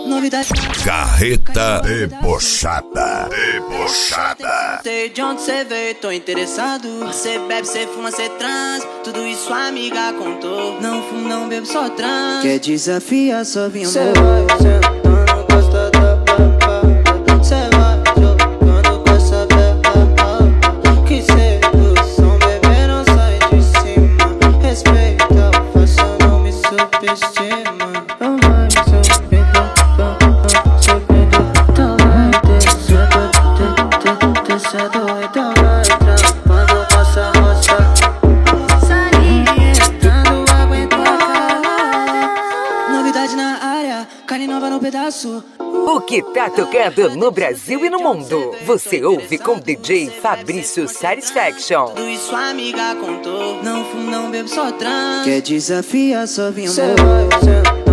Novidade. Carreta debochada. Debochada. Sei de onde cê veio, tô interessado. Cê bebe, cê fuma, cê trans. Tudo isso a amiga contou. Não fumo, não bebo, só trans. Quer desafiar, só vim amor. Cê vai sentando, gosta da papada. Cê vai jogando com essa bela. Que sedução, bebê, não sai de cima. Respeita, faça, não me subestima. Novidade na área, carne nova no pedaço. O que tá tocando no Brasil e no mundo, você ouve com DJ Fabrício Satisfaction. Tudo isso a amiga contou. Não fumo, não bebo, só trans. Quer desafiar, só vim amor.